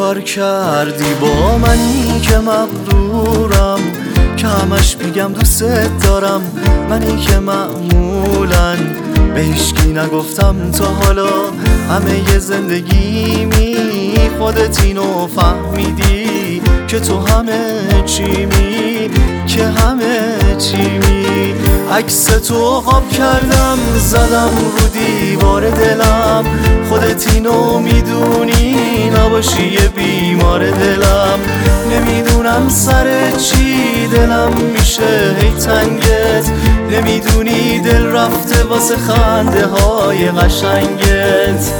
کار کردی با منی که مغرورم، که همش میگم دوست دارم، منی که معمولاً به هیچکی نگفتم تا حالا همه زندگیمی. خودت اینو فهمیدی که تو همه چیمی، که همه چیمی. عکس تو خواب کردم زدم رو دیوار دلم، خودت اینو میدونی نباشی یه بیمار دلم. نمیدونم سر چی دلم میشه هی تنگت، نمیدونی دل رفته واسه خنده های قشنگت.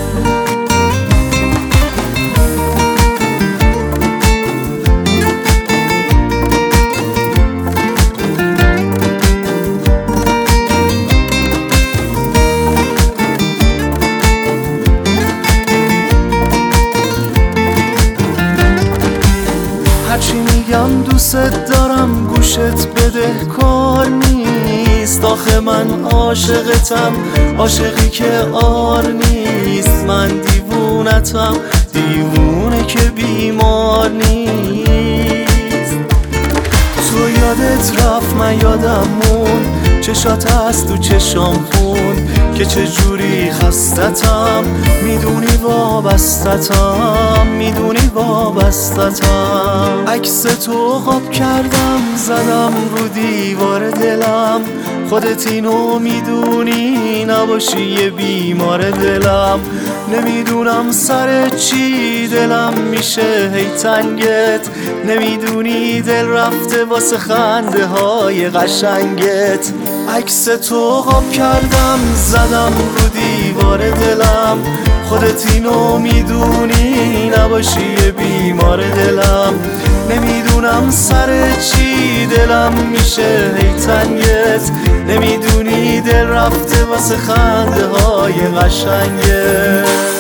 هرچی میگم دوست دارم گوشت بده کار نیست. آخه من عاشقتم، عاشقی که آر نیست. من دیوونتم، دیوونه که بیمار نیست. تو یادت رفت من یادم موند، چشات هست تو چشام خون که چجوری خستتم. میدونی وابستتم، میدونی وابستتم. عکس تو خواب کردم زدم رو دیوار دلم، خودت اینو میدونی نباشی یه بیمار دلم. نمیدونم سر چی دلم میشه هی تنگت، نمیدونی دل رفته واسه خنده های قشنگت. عکس تو خواب کردم زدم رو دیوار دلم، خودت اینو میدونی نباشی یه بیمار دلم. نمیدونم سر چی دلم میشه هی تنگت، نمیدونی دل رفته واسه خنده های قشنگت.